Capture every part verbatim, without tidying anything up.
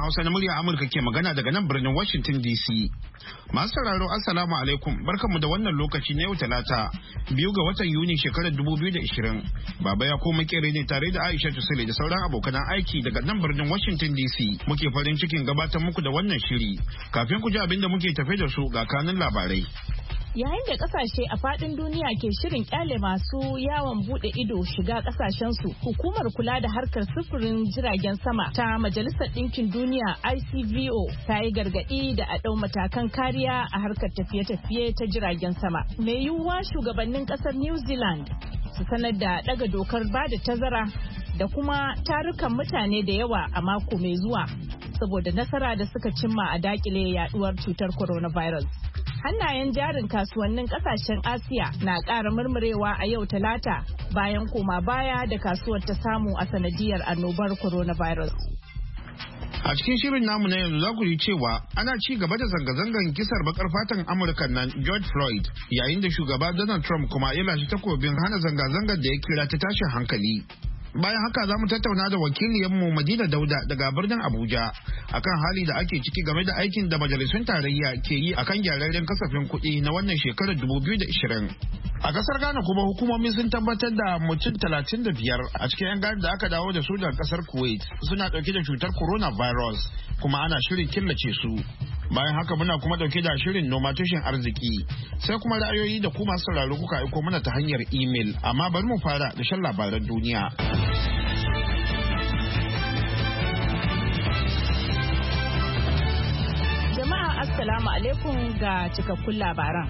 Hausa na murya Amurka ke magana daga nan birnin Washington D C. Masu sauraro Assalamu alaikum, barkanmu da wannan lokaci na yau Talata, biyu ga watan Yuni shekarar dubu biyu da ashirin. Baba ya koma kere ne tare da Aisha Tusile da sauran abokan aiki daga nan birnin Washington D C. Muke farin cikin gabatar muku da wannan shiri. Kafin ku ji abin da muke tafe da su ga kanun labarai. Yayin da kasashe a fadin duniya ke shirin kyale masu yawon bude ido shiga kasashensu, hukumar kula da harkar sufurin jiragen sama ta Majalisar Ɗinkin Duniya I C V O ta yi gargaɗi da a ɗau matakan kariya a harkar tafiye-tafiye ta jiragen sama. Mai yiwuwa shugabannin ƙasar New Zealand su sanar da ɗaga dokar ba da tazara da kuma tarukan mutane da yawa a mako mai zuwa saboda nasara da suka cimma a dakile yaduwar cutar coronavirus. Hannayen jarin kasuwannin kasashen Asiya na ƙara murmurewa a yau Talata bayan koma baya da kasuwar ta samu a sanadiyar annobar coronavirus. A cikin shirin namu na yanzu za ku ji cewa ana ci gaba da zanga-zangar kisar bakar fatan Amurka nan George Floyd, yayin da shugaba Donald Trump kuma ya lashe takobin hana zanga-zangar da ya kira ta tashin hankali. Bayan haka za mu tattauna da wakiliyarmu Madina Dauda daga birnin Abuja akan hali da ake ciki game da aikin da majalisun tarayya ke yi akan gyararren kasafin kuɗi na wannan shekarar dubu biyu da ashirin. A kasar Ghana kuma hukumomi sun tabbatar da mutum talatin da biyar a cikin 'yan gadi da aka dawo da su daga kasar Kuwait suna ɗauke da cutar coronavirus kuma ana shirin killace su. Bayan haka muna kuma dauke da shirin noma tushen arziki sai kuma ra'ayoyi da kuma sauraro kuka aiko mana ta hanyar imel, amma bari mu fara da shan labaran duniya. Jama'a assalamu alaikum ga cikakkun labaran.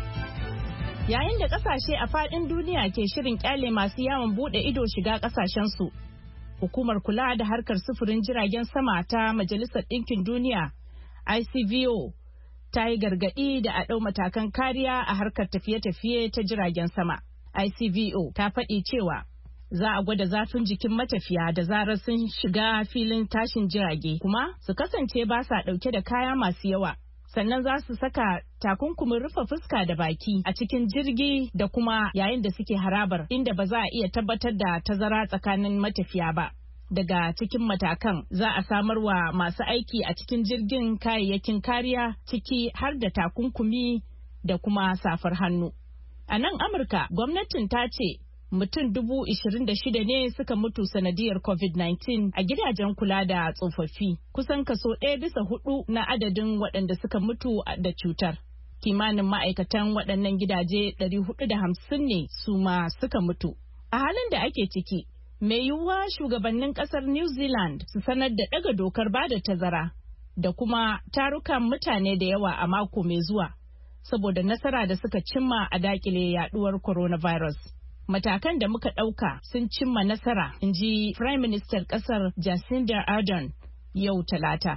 Yayin da kasashe a fadin duniya ke shirin kyale masu yawon bude ido shiga kasashensu, hukumar kula da harkar sufurin jiragen sama ta Majalisar Ɗinkin Duniya I C V O ta yi gargaɗi da a ɗau matakan kariya a harkar tafiye-tafiye ta jiragen sama. I C V O ta faɗi cewa za a gwada zafin jikin matafiya da zarar sun shiga filin tashin jirage, kuma su kasance ba sa ɗauke da kaya masu yawa. Sannan za su saka takunkumin rufe fuska da baki a cikin jirgi da kuma yayin da suke harabar inda ba za a iya tabbatar da tazara tsakanin matafiya ba. Daga cikin matakan za a samar wa masu aiki a cikin jirgin kayayyakin kariya ciki har da takunkumi da kuma safar hannu. A nan Amurka, gwamnatin ta ce mutum dubu ishirin da shida ne suka mutu sanadiyar covid nineteen a gidajen kula da tsofaffi, kusan kaso ɗaya bisa hudu na adadin waɗanda suka mutu da cutar. Kimanin ma'aikatan waɗannan gidaje ɗari hudu da hamsin ne su ma suka mutu. A halin da ake ciki, mai yiwuwa shugabannin kasar New Zealand su sanar da ɗaga dokar bada tazara da kuma tarukan mutane da yawa a mako mai zuwa saboda nasara da suka cimma a dakile yaduwar coronavirus. Matakan da muka ɗauka sun cimma nasara, in ji Prime Minister kasar Jacinda Ardern yau Talata.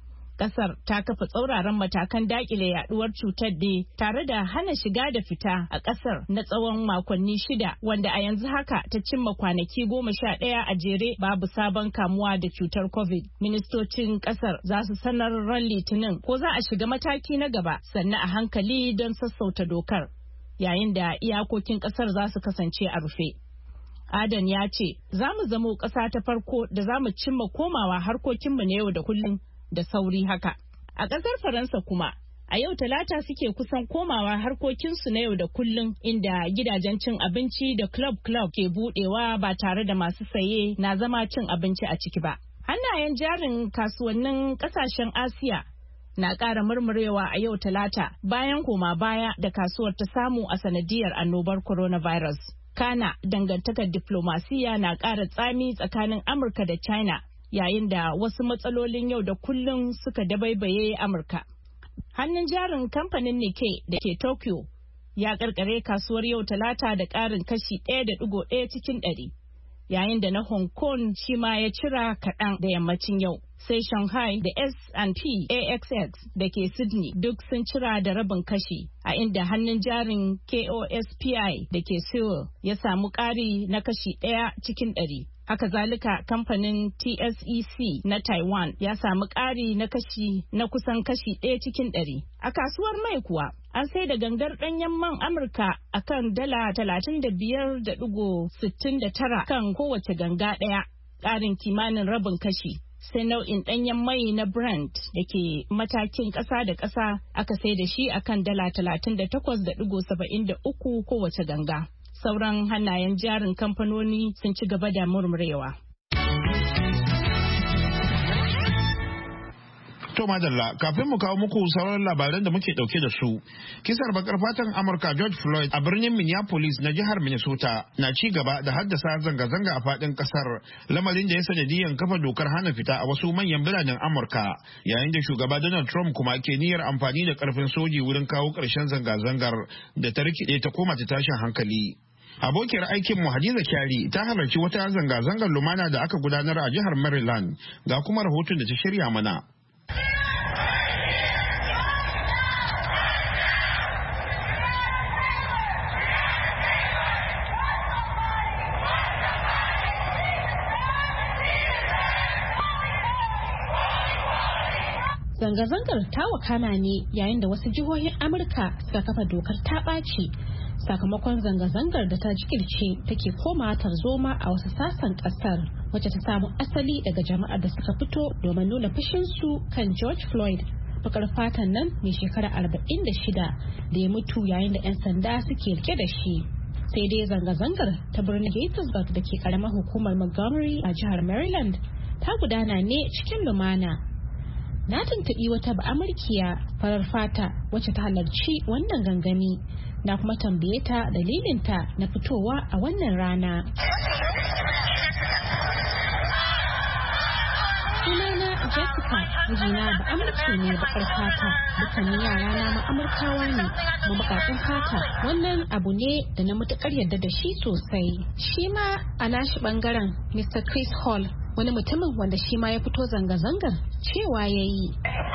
Kasar ta kafa tsauraran matakan dakile yaduwar cutar da tare da hana shiga da fita a kasar na tsawon makonni shida, wanda a yanzu haka ta cimma kwanaki goma sha ɗaya a jere babu sabon kamuwa da cutar COVID. Ministocin kasar za su sanar ran Litinin ko za a shiga mataki na gaba sannan a hankali don sassauta dokar, yayin da iyakokin kasar za su kasance a rufe. Adan ya ce, za mu zamo ƙasa ta farko da za mu cimma komawa harkokinmu na yau da kullum da sauri haka. A ƙasar Faransa kuma, a yau Talata suke kusan komawa harkokinsu na yau da kullum, inda gidajen cin abinci da club-club ke budewa ba tare da masu saye na zama cin abinci a ciki ba. Hannayen jarin kasuwannin ƙasashen Asiya na ƙara murmurewa a yau Talata bayan koma baya da kasuwar ta samu a sanadiyar annobar coronavirus. Kana dangantakar diplomasiya na ƙara tsami tsakanin Amurka da China, yayin da wasu matsalolin yau da kullum suka dabaibaye Amurka. Hannun jarin kamfanin Nikkei da ke Tokyo ya karkare kasuwar yau Talata da ƙarin kashi ɗaya da ɗigo ɗaya cikin ɗari, yayin da na Hong Kong shi ma ya cira kaɗan da yammacin yau. Sai Shanghai da S and P A X X da ke Sydney duk sun cira da rabin kashi, a inda hannun jarin K O S P I da ke Seoul ya samu ƙari na kashi ɗaya cikin ɗari. Haka zalika kamfanin T S E C na Taiwan ya samu ƙari na kashi na kusan kashi ɗaya cikin ɗari. A kasuwar mai kuwa an sai da gangar ɗanyen man Amurka a kan dala talatin da biyar da ɗigo sittin da tara kan kowace ganga ɗaya, ƙarin kimanin rabin kashi. sai nau'in ɗanyen mai na Brent da ke matakin ƙasa da ƙasa aka sai da shi akan dala talatin da takwas da ɗigo saba'in da uku kowace ganga. Sauran hannayen jarin kamfanoni sun ci gaba da murmurewa. To madalla, kafin mu kawo muku sauran labaran da muke dauke da su. Kisar bakar fatan Amurka George Floyd a birnin Minneapolis na jihar Minnesota na ci gaba da haddasa zanga-zanga a fadin kasar, lamarin da ya sanadiyan kafa dokar hana fita a wasu manyan biranen Amurka, yayin da shugaba Donald Trump kuma ke niyyar amfani da karfin soji wurin kawo ƙarshen zanga-zangar da ta rikide ta koma ta tashin hankali. Abokiyar aikinmu Hadiza Kyari ta halarci wata zanga-zangar lumana da aka gudanar a jihar Maryland, ga kuma rahoton da ta shirya mana. Zanga-zangar ta wakana ne yayin da wasu jihohin Amurka suka kafa dokar ta ɓaci sakamakon zanga-zangar da ta jikirce take koma tarzoma a wasu sassan ƙasar, wacce ta samu asali daga jama'ar da suka fito domin nuna fushinsu kan George Floyd, bakar fatan nan mai shekara arba'in da shida da ya mutu yayin da 'yan sanda suke rike da shi. Sai dai zanga-zangar ta birnin Gettysburg da ke karamar hukumar Montgomery a jihar Maryland ta gudana ne cikin lumana. Na tuntuɓi wata ba'amurkiya farar fata wacce ta halarci wannan gangami, na kuma tambaye ta dalilinta na fitowa a wannan rana. Sunana Jessica, mijina ba'amurki ne baƙar fata, dukkanin yarana ma Amurkawa ne mu baƙaƙen fata. Wannan abu ne da na matuƙar yarda da shi sosai. Shi ma a nashi ɓangaren Mister Chris Hall, wani mutumin wanda shi ma ya fito zanga-zangar, cewa ya yi.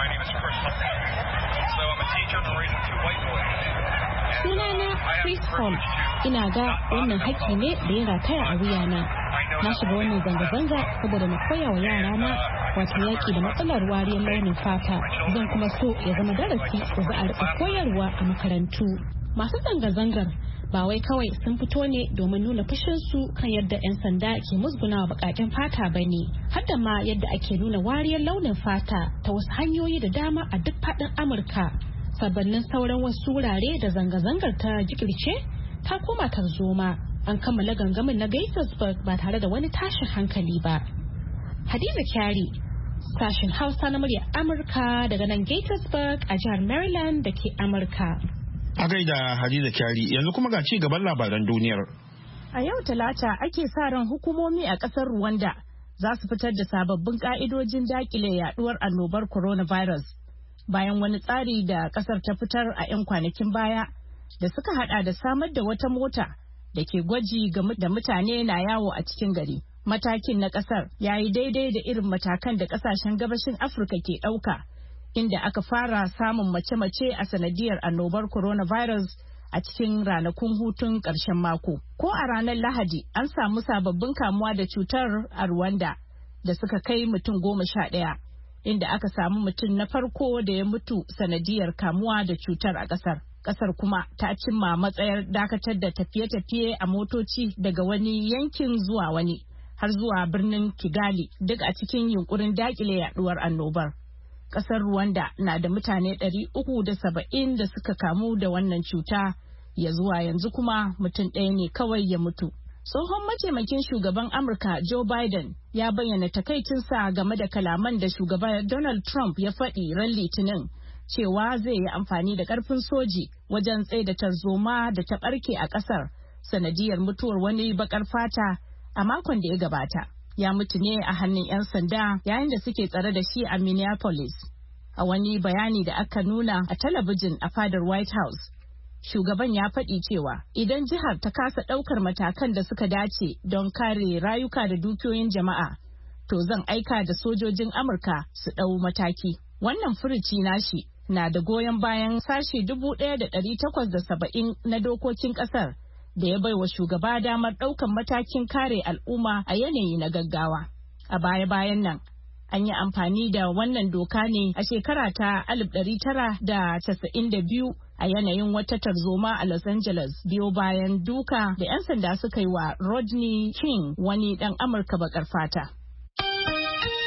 Sunana Chris Hall, ina ga wannan haƙƙi ne da ya rataya a wuyana. Na shiga wannan zanga-zanga saboda na koya wa yarana wato yaƙi da matsalar wariyar launin fata. Zan kuma so ya zama darasi da za a riƙa koyarwa a makarantu. Masu zanga-zangar ba wai kawai sun fito ne domin nuna fushinsu kan yadda 'yan sanda ke musgunawa baƙaƙen fata ba ne, har da ma yadda ake nuna wariyar launin fata ta wasu hanyoyi da dama a duk faɗin Amurka. Sabannin sauran wasu wurare da zanga-zangar ta jikirce ta koma tarzoma. An kammala gangamin na Gettysburg ba tare da wani tashin hankali ba. Hadiza Kyari, sashen Hausa na muryar Amurka daga nan Gettysburg a jihar Maryland da ke Amurka. A gaida Hadiza Kyari, yanzu kuma ga ci gaban labaran duniyar. A yau Talata ake sa ran hukumomi a ƙasar Rwanda za su fitar da sababbin ƙa'idojin daƙile yaduwar annobar coronavirus bayan wani tsari da ƙasar ta fitar a 'yan kwanakin baya da suka hada da samar da wata mota da ke gwaji da mutane na yawo a cikin gari. Matakin na ƙasar ya yi daidai da irin matakan da ƙasashen gabashin Afirka ke ɗauka, inda aka fara samun mace-mace a sanadiyar annobar coronavirus a cikin ranakun hutun ƙarshen mako. Ko a ranar Lahadi an samu sababbin kamuwa da cutar a Rwanda da suka kai mutum goma sha ɗaya, inda aka samu mutum na farko da ya mutu sanadiyar kamuwa da cutar a ƙasar. Ƙasar kuma ta cimma matsayar dakatar da tafiye-tafiye a motoci daga wani yankin zuwa wani har zuwa birnin Kigali, duk a cikin yunkurin daƙile yaduwar annobar. Ƙasar Rwanda na da mutane ɗari uku da saba'in da suka kamu da wannan cuta, ya zuwa yanzu kuma mutum ɗaya ne kawai ya mutu. Tsohon mataimakin shugaban Amurka Joe Biden ya bayyana takaicinsa game da kalaman da shugaban Donald Trump ya faɗi ran Litinin cewa zai yi amfani da ƙarfin soji wajen tsaida tarzoma da ta ɓarke a ƙasar sanadiyar mutuwar wani baƙar fata a makon da ya gabata. Ya mutu ne a hannun 'yan sanda yayin da suke tsare da shi a Minneapolis. A wani bayani da aka nuna a talabijin a fadar White House, shugaban ya faɗi cewa idan jihar ta kasa ɗaukar matakan da suka dace don kare rayuka da dukiyoyin jama'a, to zan aika da sojojin Amurka su ɗau mataki. Wannan furuci nashi na da goyon bayan sashe dubu ɗaya da ɗari takwas da saba'in na dokokin ƙasar da ya baiwa shugaba damar ɗaukan matakin kare al'umma a yanayi na gaggawa. A baya-bayan nan, an yi amfani da wannan doka ne a shekara ta alif ɗari tara da casa'in da biyu a yanayin wata tarzoma a Los Angeles biyo bayan duka da 'yan sanda suka yi wa Rodney King, wani ɗan Amurka baƙar fata.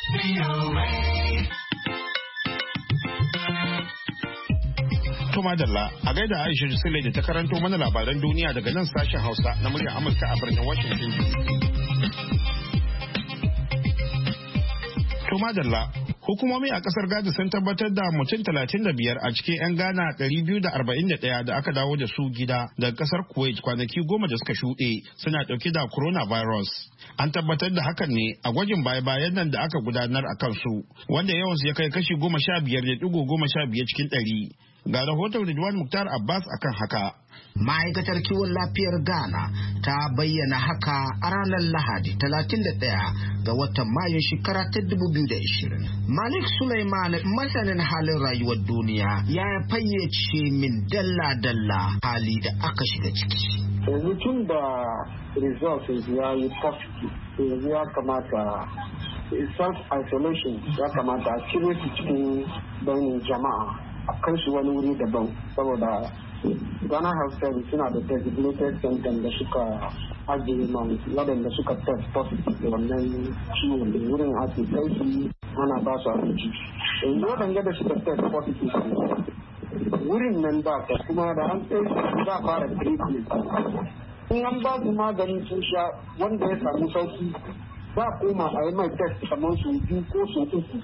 Tuma Dalla a gaida Aisha Sule da ta karanto mana labaran duniya daga nan sashen Hausa na muryar Amurka a birnin Washington D C. Tuma Dalla, hukumomi a kasar Ghana sun tabbatar da mutum talatin da biyar a cikin 'yan Ghana ɗari biyu da arba'in da ɗaya da aka dawo da su gida daga kasar Kuwait kwanaki goma da suka shuɗe suna ɗauke da coronavirus. An tabbatar da hakan ne a gwajin baya-bayan nan da aka gudanar a kansu, wanda yawansu ya kai kashi goma sha biyar da ɗigo goma sha biyar cikin ɗari. Ga rahoton Ridwan Muktar Abbas akan haka. Ma'aikatar kiwon lafiyar Ghana ta bayyana haka a ranar Lahadi talatin da ɗaya ga watan Mayun shekara ta dubu biyu da ashirin. Malik Suleiman masanin halin rayuwar duniya ya fayyace min dalla-dalla hali da aka shiga ciki. Yanzu tun da results ya yi positive, yanzu ya kamata self-isolation ya kamata a cire su cikin bainin jama'a. A kan shi wani wuri daban saboda Ghana Health Service suna da designated center da suka ajiye man waɗanda suka test positive da wannan ciwon da wurin ake kai su ana ba su abinci. Yanzu waɗanda da suka test positive wurin nan ba ta kuma da an kai su za a fara treatment. In an ba su maganin sun sha wanda ya samu sauki ba koma a yi mai test kamar su biyu ko su uku.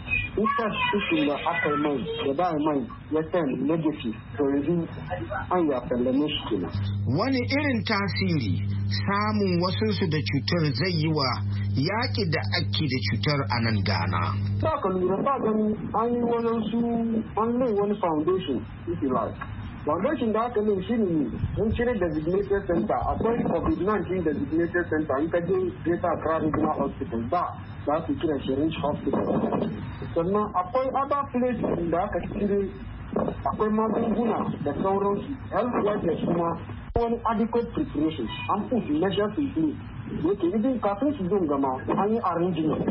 Ita cikin da aka yi mai da ba mai ya san negative to yanzu an ya sallame shi kenan. Wani irin tasiri samun wasu da cutar zai yi wa yaƙi da ake da cutar a nan Ghana. Ba ka lura ba gani an yi wani su an lai wani foundation if you like. Foundation da aka lai shi ne mun cire designated center akwai covid nineteen designated center in ka je Greater Accra Regional Hospital ba za su kira shi Range Hospital. Sannan akwai other places da aka cire akwai magunguna da sauransu health workers kuma wani adequate preparation an put measures in place yake idan kafin su zo gama an yi arrangement.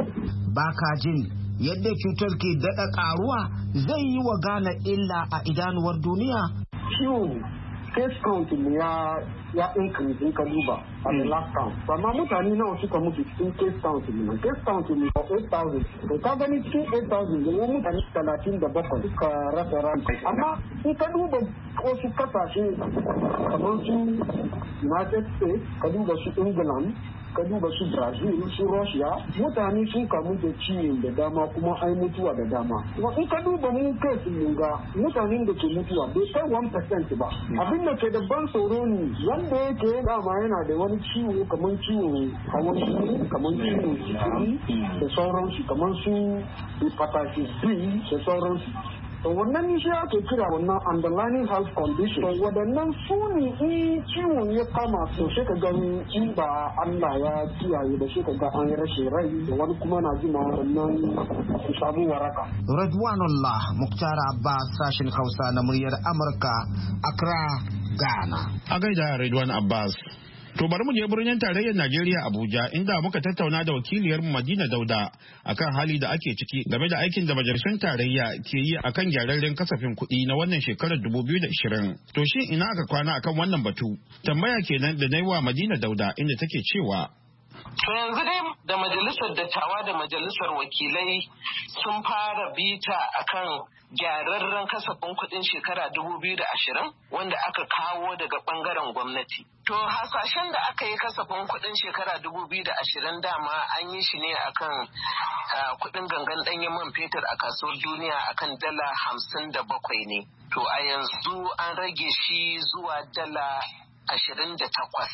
Ba ka jin yadda cutar ke daɗa ƙaruwa zai yi wa Ghana illa a idanuwar duniya? Ciwo case count ne ya ya increase in ka duba a the last count. Amma mutane nawa suka mutu cikin case count ne? Case count ne for eight thousand. To ka gani cikin eight thousand ne mutane talatin da bakwai suka rasa ranka. Amma in ka duba wasu kasashe kamar su United States, ka duba su England, ka duba su Brazil, su Russia, mutane sun kamu da ciwon da dama kuma ai mutuwa da dama. Kuma in ka duba mun kai mun ga mutanen da ke mutuwa bai kai one percent ba. Abin da ke da ban tsoro ne wanda yake dama yana da wani ciwo kamar ciwon hawan jini, kamar ciwon sikiri da sauransu, kamar su hepatitis B da sauransu. To wannan shi ake kira wannan underlying health condition. To waɗannan su ne in ciwon ya kama to sai ka gani in ba Allah ya kiyaye da sai ka ga an rashin rai da wani kuma na jima wannan su samu waraka. Radwanullah Muktar Abbas sashen Hausa na muryar Amurka, Accra, Ghana. A gaida Radwan Abbas. To bari mu je birnin tarayyar Najeriya Abuja inda muka tattauna da wakiliyar Madina Dauda akan hali da ake ciki game da aikin da majalisun tarayya ke yi akan gyararren kasafin kuɗi na wannan shekarar dubu biyu da ashirin. To shin ina aka kwana akan wannan batu? Tambaya kenan da na yi wa Madina Dauda inda take cewa To yanzu dai da majalisar dattawa da majalisar wakilai sun fara bita akan gyararren kasafin kuɗin shekara dubu biyu da ashirin wanda aka kawo daga ɓangaren gwamnati. To hasashen da aka yi kasafin kuɗin shekara dubu biyu da ashirin dama an yi shi ne akan kuɗin gangan ɗanyen man fetur a kasuwar duniya akan dala hamsin da bakwai ne. To a yanzu an rage shi zuwa dala ashirin da takwas.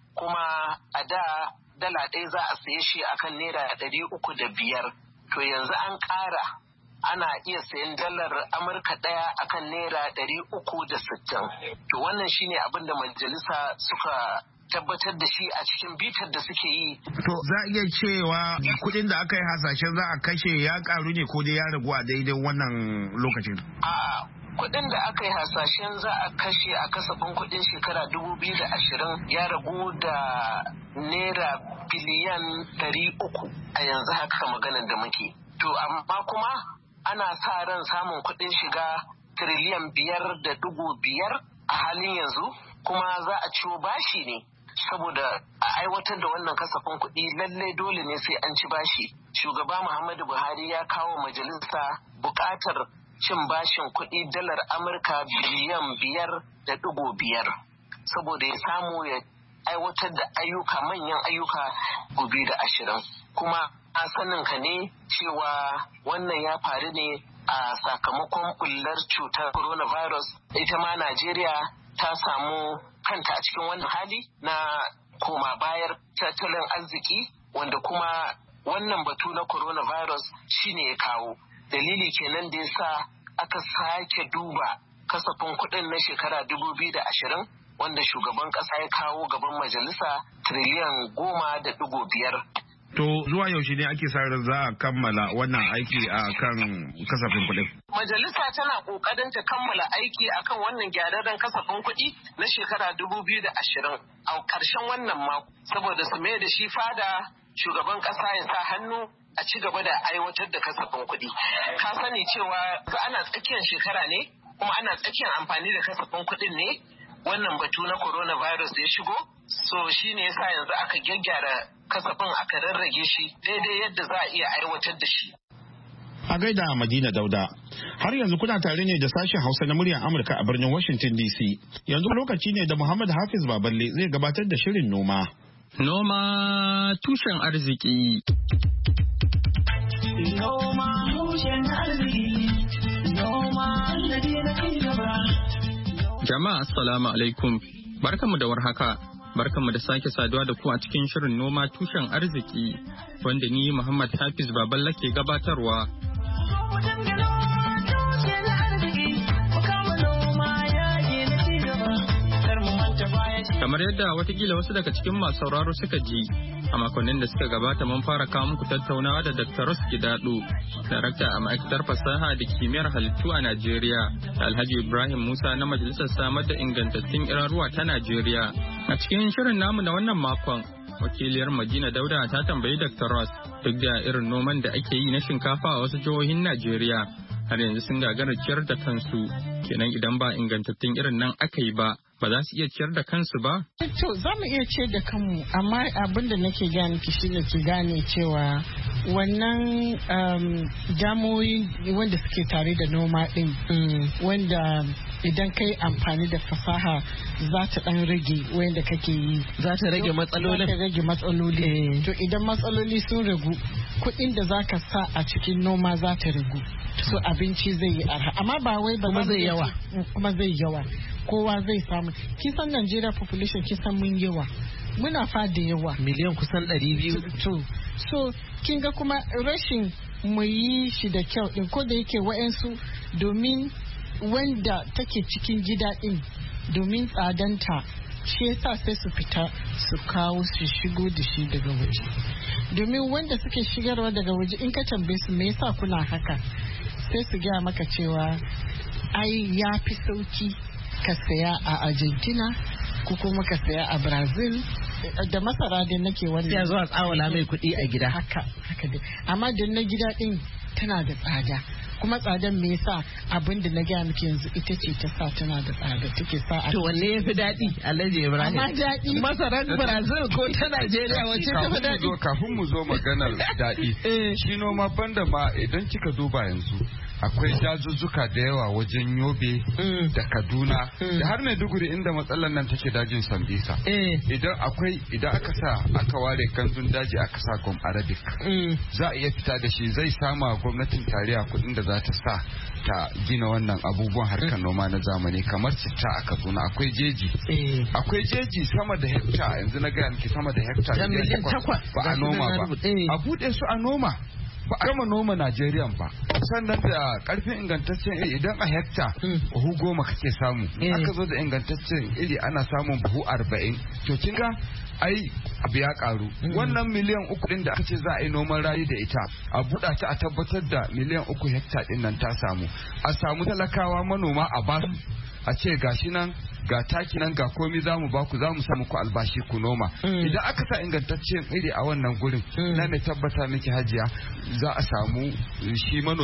Kuma a da dala ɗaya za a saye shi akan naira ɗari uku da biyar. To yanzu an ƙara ana iya sayan dalar Amurka ɗaya akan naira ɗari uku da sittin. To wannan shine abin da majalisa suka tabbatar da shi a cikin bitar da suke yi. To za a iya cewa kuɗin da aka yi hasashen za a kashe ya ƙaru ne ko dai ya ragu a daidai wannan lokacin? A'a. Kuɗin da aka yi hasashen za a kashe a kasafin kuɗin shekara dubu biyu da ashirin ya ragu da naira biliyan ɗari uku a yanzu haka maganar da muke. To amma kuma ana sa ran samun kuɗin shiga tiriliyan biyar da dubu biyar a halin yanzu kuma za a ciwo bashi ne saboda a aiwatar da wannan kasafin kuɗi lallai dole ne sai an ci bashi. Shugaba Muhammadu Buhari ya kawo majalisa buƙatar cin bashin kuɗi dalar Amurka biliyan biyar da ɗigo biyar saboda ya samu ya aiwatar da ayyuka manyan ayyuka gobe da ashirin. Kuma a sanin ka ne cewa wannan ya faru ne a sakamakon bullar cutar coronavirus. Ita ma Najeriya ta samu kanta a cikin wannan hali na koma bayar tattalin arziki, wanda kuma wannan batu na coronavirus shine ya kawo dalili kenan da yasa aka sake duba kasafin kuɗin na shekara dubu biyu da ashirin wanda shugaban ƙasa ya kawo gaban majalisa tiriliyan goma da ɗigo biyar. To zuwa yaushe ne ake sa ran za a kammala wannan aiki a kan kasafin kuɗin? Majalisa tana ƙoƙarin ta kammala aiki akan wannan gyararren kasafin kuɗi na shekara dubu biyu da ashirin a ƙarshen wannan mako, saboda su mai da shi fada shugaban ƙasa ya sa hannu a ci gaba da aiwatar da kasafin kuɗi. Ka sani cewa ana tsakiyar shekara ne kuma ana tsakiyar amfani da kasafin kuɗin ne wannan batu na coronavirus ya shigo, so shi ne yasa yanzu aka gyaggyara kasafin aka rarrage shi daidai yadda za a iya aiwatar da shi. A gaida Madina Dauda, har yanzu kuna tare ne da sashen Hausa na muryar Amurka a birnin Washington D C. Yanzu lokaci ne da Muhammad Hafiz Baballe zai gabatar da shirin noma. Noma tushen arziki. Noma tushen arziki. Noma Jama'a assalamu alaikum. Barkanmu da warhaka. Barkanmu da sake saduwa da ku a cikin shirin noma tushen arziki wanda ni Muhammad Hafiz Baballa ke gabatarwa. Kamar yadda watakila wasu daga cikin masu sauraro suka ji, a makonnin da suka gabata mun fara kawo muku tattaunawa da Doctor Ross Gidado, darakta a ma'aikatar fasaha da kimiyyar halittu a Najeriya, da Alhaji Ibrahim Musa na Majalisar Samar da Ingantattun Iraruwa ta Najeriya. A cikin shirin namu na wannan makon, wakiliyar Madina Dauda ta tambayi Doctor Ross duk da irin noman da ake yi na shinkafa a wasu jihohin Najeriya, har yanzu sun gagara ciyar da kansu, kenan idan ba ingantattun irin nan aka yi ba, ba za su iya ciyar da kansu ba? To za mu iya ciyar da kanmu, amma abin da nake gane ki shi ne ki gane cewa wannan damoyi wanda suke tare da noma din wanda idan kai amfani da fasaha za ta dan rage wanda kake yi. Za ta rage matsalolin. Za ta rage matsaloli. To idan matsaloli sun ragu, kuɗin da za ka sa a cikin noma za ta ragu. So abinci zai yi arha. Amma ba wai ba kuma zai yawa. Kuma zai yawa. Kowa zai samu. Kisan Najeriya population kisan mun yawa. Muna fa da yawa. Miliyan kusan ɗari biyu. To, so kin ga kuma rashin mu yi shi da kyau din ko da yake wa'ansu domin wanda take cikin gida din domin tsadanta shi yasa sai su fita su kawo su shigo da shi daga waje. Domin wanda suke shigarwa daga waje in ka tambaye su me yasa kuna haka sai su gaya maka cewa ai ya fi sauki ka saya a Argentina ko kuma ka saya a Brazil da masara da nake wannan ya zuwa tsawala mai kuɗi a gida haka haka dai amma da na gida din tana da tsada kuma tsadan me yasa abin da na gaya miki yanzu ita ce ta sa tana da tsada take sa to wanne ya fi daɗi Alhaji Ibrahim amma daɗi masarar Brazil ko ta Najeriya wacce ta fi daɗi kafin mu zo maganar daɗi shi noma banda ma idan kika duba yanzu akwai dazuzzuka da yawa wajen Yobe da Kaduna da har Maiduguri inda matsalar nan take dajin Sambisa. Idan akwai idan aka sa aka ware kanzun daji aka sa gom Arabic za a iya fita da shi zai sama gwamnatin tarayya kuɗin da za ta sa ta gina wannan abubuwan harkar noma na zamani kamar citta a Kaduna akwai jeji. Akwai jeji sama da hekta yanzu na gaya miki sama da hekta miliyan takwas ba a noma ba. A buɗe su a noma. Ba a gama noma Najeriya ba sannan da karfin ingantaccen iri idan a hekta buhu goma kake samu aka zo da ingantaccen iri ana samun buhu arba'in to kin ga ai abu ya karu wannan miliyan uku din da aka ce za a yi noman rayu da ita a buɗa ta a tabbatar da miliyan uku hekta din nan ta samu a samu talakawa manoma a basu a ce gashi nan ga taki nan ga komi za mu baku za mu samu ku albashi ku noma idan aka sa ingantaccen iri a wannan gurin na mai tabbata miki hajiya za a samu shi manomi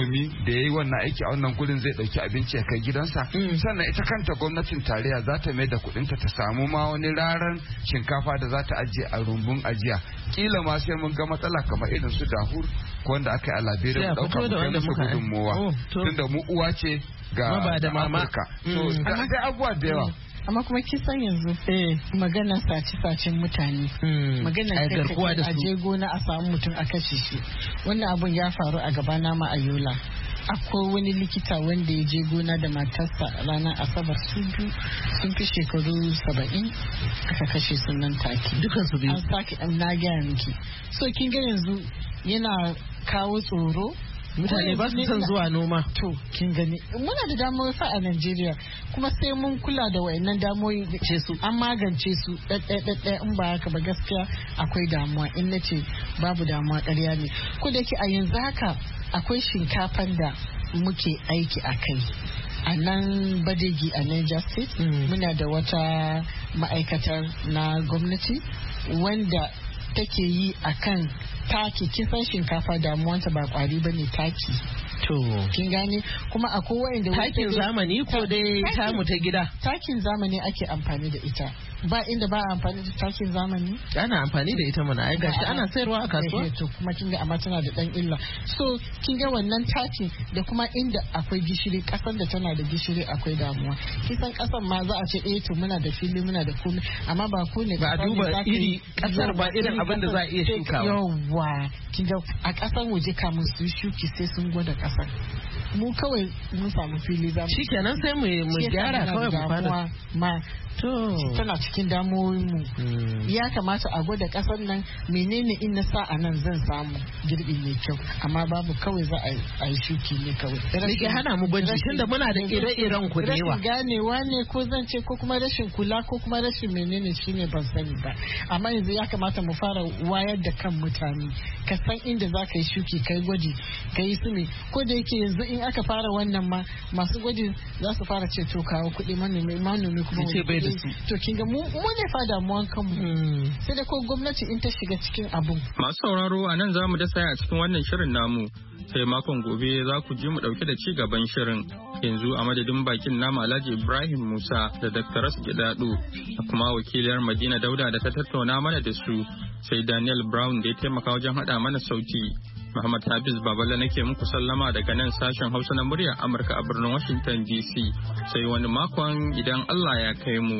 manomi da ya yi wannan aiki a wannan gurin zai ɗauki abinci ya kai gidansa. Sannan ita kanta gwamnatin tarayya za ta mai da kuɗinta ta samu ma wani raran shinkafa da za ta ajiye a rumbun ajiya. Kila ma sai mun ga matsala kamar irin su dahur ko wanda aka yi a Liberia mu ɗauka mu kai musu gudunmowa. Tunda mu uwa ce ga Afirka. So da abubuwa da yawa. Amma kuma kisan yanzu magana sace-sacen mutane magana garkuwa da su aje gona a samu mutum a kashe shi. Wannan abun ya faru a gabana ma a Yola. Akwai wani likita wanda ya je gona da matarsa ranar Asabar sun fi shekaru saba'in aka kashe sunan take. Dukan su biyu. An sake an na gaya miki. So kin ga yanzu yana kawo tsoro. Mutane ba su son zuwa noma. To kin gani muna da damuwa fa a Najeriya kuma sai mun kula da wayannan damuwoyi ce su an magance su ɗaɗɗaya in ba haka ba gaskiya akwai damuwa in nace babu damuwa ƙarya ne. Ko da ke a yanzu haka akwai shinkafan da muke aiki a kai. A nan Badegi a Niger State muna da wata ma'aikatar na gwamnati wanda take yi akan taki. Kisan shinkafa damuwanta ba kwari bane taki. To kin gane kuma akwai wanda takin zamani ko dai tamu ta gida. Takin zamani ake amfani da ita. Ba inda ba amfani da takin zamani. Ana amfani da ita mana ai gashi ana sayarwa a kasuwa. To kuma kin ga amma tana da dan illa. So kin ga wannan takin da kuma inda akwai gishiri kasan da tana da gishiri akwai damuwa. Kisan kasan ma za a ce eh to muna da fili muna da komai amma ba ku ne ba a duba iri kasar ba irin abin da za a iya shukawa. Yawwa kin ga a kasan waje kamun su shuki sai sun gwada kasar. Mu kawai mun samu fili za mu shikenan sai mu mu gyara kawai mu fara ma to tana cikin damuwoyin mu. Ya kamata a gwada kasar nan menene in na sa a nan zan samu girbi mai kyau amma babu kawai za a yi shuki ne kawai. Rike hana mu gwaji tunda muna da ire-iren ku da yawa. Rashin ganewa ne ko zan ce ko kuma rashin kula ko kuma rashin menene shine ban sani ba amma yanzu ya kamata mu fara wayar da kan mutane ka san inda za ka yi shuki kai gwaji ka yi su ne ko da yake yanzu in aka fara wannan ma masu gwaji za su fara ce to kawo kuɗi manomi manomi kuma ce bai da su. To kinga mu mu ne fa damuwan kanmu sai da ko gwamnati in ta shiga cikin abun. Masu sauraro a nan za mu dasa a cikin wannan shirin namu sai makon gobe za ku ji mu dauke da ci gaban shirin. Yanzu a madadin bakin namu Alhaji Ibrahim Musa da Dakta Ras Gidado da kuma wakiliyar Madina Dauda da ta tattauna mana da su sai Daniel Brown da ya taimaka wajen hada mana sauti. Muhammad Hafiz Baballa nake muku sallama daga nan sashen Hausa na muryar Amurka a birnin Washington D C sai wani makon idan Allah ya kai mu.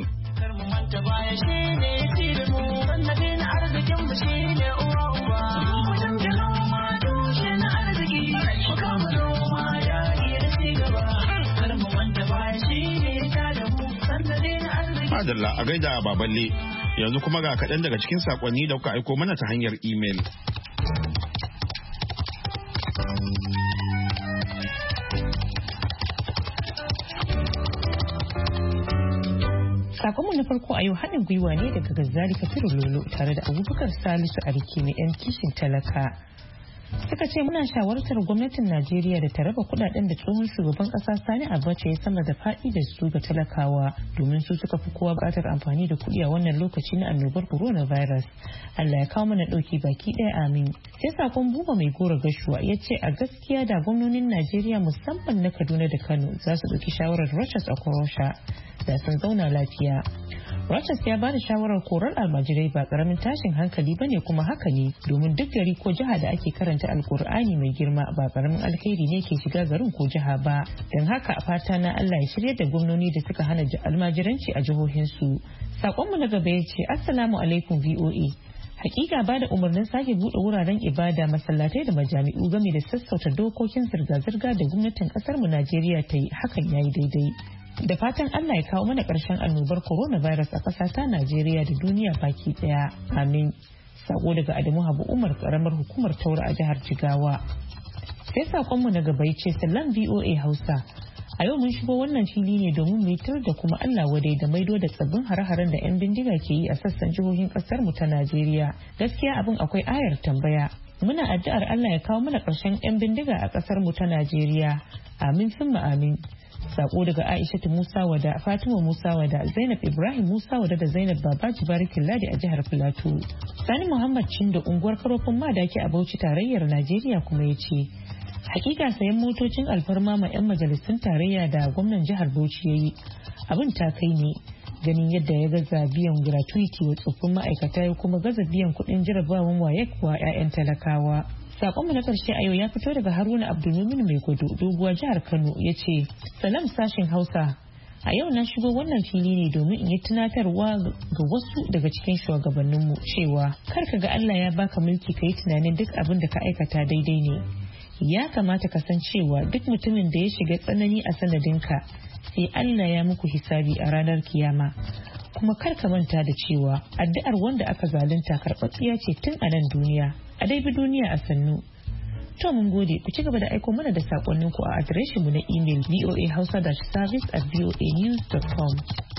Adalla a gaida baballe yanzu kuma ga kaɗan daga cikin saƙonni da kuka aiko mana ta hanyar imel. Sakonmu na farko a yau haɗin gwiwa ne daga Gazzali Kafiru Lolo tare da Abubakar Salisu Ariki na 'yan kishin talaka. Suka ce muna shawartar gwamnatin Najeriya da ta raba kudaden da tsohon shugaban kasa Sani Abacha ya sama da faɗi da su ga talakawa domin su suka fi kowa buƙatar amfani da kuɗi a wannan lokaci na annobar coronavirus. Allah ya kawo mana ɗauki baki ɗaya amin. Sai sakon Buba mai gora gashuwa ya ce a gaskiya da gwamnonin Najeriya musamman na Kaduna da Kano za su ɗauki shawarar Rochas Okorosha da sun zauna lafiya. Rochas ya ba da shawarar korar almajirai ba karamin tashin hankali ba ne kuma haka ne domin duk gari ko jiha da ake karanta alkur'ani mai girma ba karamin alkhairi ne ke shiga garin ko jiha ba. Don haka a fata na Allah ya shirya da gwamnoni da suka hana almajiranci a jihohinsu. Sakonmu na gaba ya ce Assalamu alaikum V O A. Hakika ba da umarnin sake buɗe wuraren ibada masallatai da majami'u game da sassauta dokokin zirga-zirga da gwamnatin ƙasarmu Najeriya ta yi hakan ya yi daidai. Da fatan Allah ya kawo mana ƙarshen annobar coronavirus a ƙasa ta Najeriya da duniya baki ɗaya. Amin. Sako daga Adamu Habu Umar ƙaramar hukumar Taura a jihar Jigawa. Sai sakonmu na gaba ce Sallan V O A Hausa. A yau mun shigo wannan fili ne domin mu yitar da kuma Allah wadai da maido da tsabbin hare-haren da 'yan bindiga ke yi a sassan jihohin ƙasar mu ta Najeriya. Gaskiya abin akwai ayar tambaya. Muna addu'ar Allah ya kawo mana ƙarshen 'yan bindiga a ƙasar mu ta Najeriya. Amin summa amin. Sako daga Aishatu Musa Wada, Fatima Musa Wada, Zainab Ibrahim Musa Wada da Zainab Babaji Barikin Ladi a jihar Filato. Sani Muhammad Chindo unguwar Karofin Madaki a Bauchi tarayyar Najeriya kuma ya ce, Hakika sayan motocin alfarma ma 'yan majalisun tarayya da gwamnan jihar Bauchi ya yi abin ta kai ne ganin yadda ya gaza biyan gratuity wa tsoffin ma'aikata ya kuma gaza biyan kuɗin jarabawan wayek wa 'ya'yan talakawa. Sakonmu na ƙarshe a yau ya fito daga Haruna Abdulmumin mai gudu doguwa jihar Kano ya ce, Salam sashin Hausa, a yau na shigo wannan fili ne domin in yi tunatarwa ga wasu daga cikin shugabanninmu cewa kar ka ga Allah ya baka mulki ka yi tunanin duk abin da ka aikata daidai ne. Ya kamata ka san cewa duk mutumin da ya shiga tsanani a sanadinka sai Allah ya muku hisabi a ranar kiyama. Kuma kar ka manta da cewa addu'ar wanda aka zalunta karɓaɓɓiya ce tun a nan duniya. A dai bi duniya a sannu. To mun gode ku ci gaba da aiko mana da sakonnin ku a adireshin mu na email voahausa-service at voanews dot com.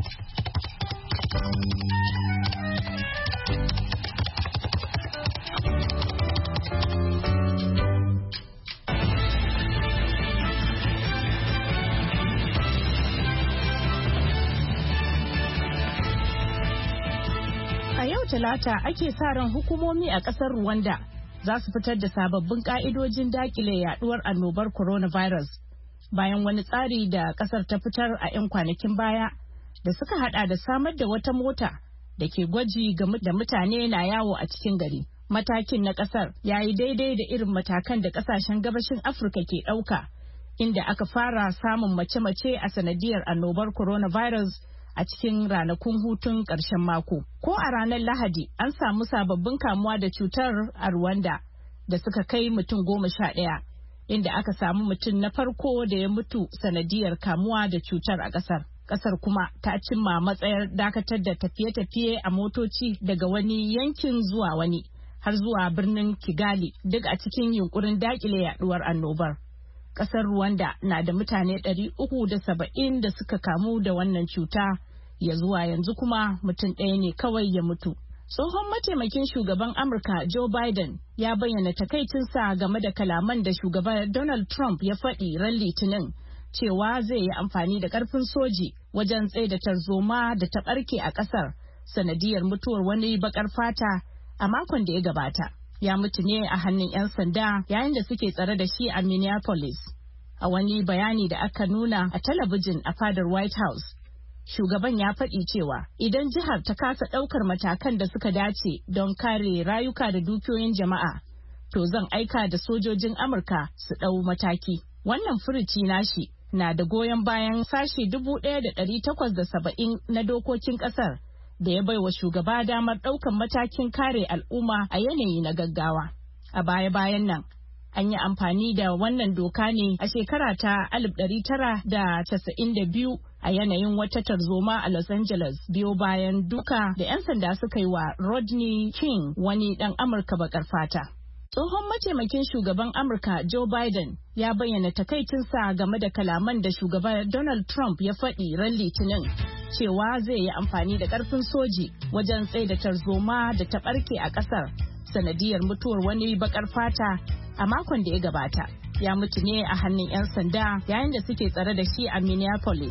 A yau Talata ake sa ran hukumomi a ƙasar Rwanda za su fitar da sababbin ƙa'idojin dakile yaduwar annobar coronavirus bayan wani tsari da ƙasar ta fitar a 'yan kwanakin baya da suka hada da samar da wata mota da ke gwaji da mutane na yawo a cikin gari. Matakin na ƙasar ya yi daidai da irin matakan da ƙasashen gabashin Afirka ke ɗauka, inda aka fara samun mace-mace a sanadiyar annobar coronavirus a cikin ranakun hutun ƙarshen mako. Ko a ranar Lahadi an samu sababbin kamuwa da cutar a Rwanda da suka kai mutum goma sha ɗaya, inda aka samu mutum na farko da ya mutu sanadiyar kamuwa da cutar a ƙasar. Ƙasar kuma ta cimma matsayar dakatar da tafiye-tafiye a motoci daga wani yankin zuwa wani har zuwa birnin Kigali, duk a cikin yunkurin daƙile yaduwar annobar. Ƙasar Rwanda na da mutane ɗari uku da saba'in da suka kamu da wannan cuta, ya zuwa yanzu kuma mutum ɗaya ne kawai ya mutu. Tsohon mataimakin shugaban Amurka Joe Biden ya bayyana takaicinsa game da kalaman da shugaban Donald Trump ya faɗi ran Litinin cewa zai yi amfani da ƙarfin soji wajen tsaida tarzoma da ta ɓarke a ƙasar sanadiyar mutuwar wani baƙar fata a makon da ya gabata. Ya mutu ne a hannun 'yan sanda yayin da suke tsare da shi a Minneapolis. A wani bayani da aka nuna a talabijin a fadar White House, shugaban ya faɗi cewa idan jihar ta kasa ɗaukar matakan da suka dace don kare rayuka da dukiyoyin jama'a, to zan aika da sojojin Amurka su ɗau mataki. Wannan furuci nashi na da goyon bayan sashe dubu ɗaya da ɗari takwas da saba'in na dokokin ƙasar da ya baiwa shugaba damar ɗaukan matakin kare al'umma a yanayi na gaggawa. A baya-bayan nan, an yi amfani da wannan doka ne a shekara ta alif ɗari tara da casa'in da biyu a yanayin wata tarzoma a Los Angeles biyo bayan duka da 'yan sanda suka yi wa Rodney King, wani ɗan Amurka baƙar fata. Tsohon mataimakin shugaban Amurka Joe Biden ya bayyana takaicinsa game da kalaman da shugaban Donald Trump ya faɗi ran Litinin cewa zai yi amfani da ƙarfin soji wajen tsaida tarzoma da ta ɓarke a ƙasar sanadiyar mutuwar wani baƙar fata a makon da ya gabata. Ya mutu ne a hannun 'yan sanda yayin da suke tsare da shi a Minneapolis.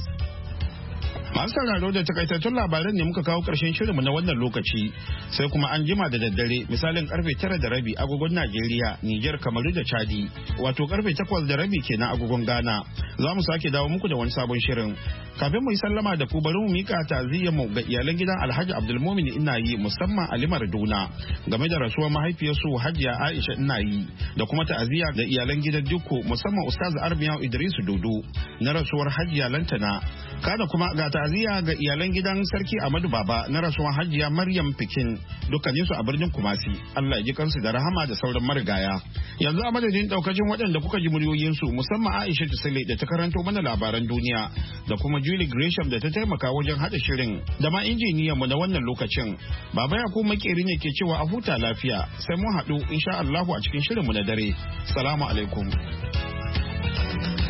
Masu sauraro da takaitattun labaran ne muka kawo ƙarshen shirinmu na wannan lokaci, sai kuma an jima da daddare misalin karfe tara da rabi agogon Najeriya, Nijar, Kamaru da Chadi, wato karfe takwas da rabi kenan agogon Ghana. Za mu sake dawo muku da wani sabon shirin. Kafin mu yi sallama da ku bari mu mika ta'aziyyar mu ga iyalan gidan Alhaji Abdulmumin Inayi, musamman Ali Marduna, game da rasuwar mahaifiyarsu Hajiya Aisha Inayi, da kuma ta'aziyya ga iyalan gidan Dukku, musamman Ustaz Armiya Idrisu Dodo na rasuwar Hajiya Lantana. Kada kuma ga ta'aziyya ga iyalan gidan Sarki Ahmadu Baba na rasuwar Hajiya Maryam Pikin, dukkaninsu a birnin Kumasi. Allah ya ji kansu da rahama da sauran marigaya. Yanzu a madadin daukacin waɗanda kuka ji muryoyinsu, musamman Aisha Tisale da ta karanto mana labaran duniya, da kuma Julie Gresham da ta taimaka wajen haɗa shirin, da ma injiniyanmu na wannan lokacin. Baba Yakubu Makeri ne ke cewa a huta lafiya, sai mun haɗu insha Allahu a cikin shirinmu na dare. Salamu alaikum.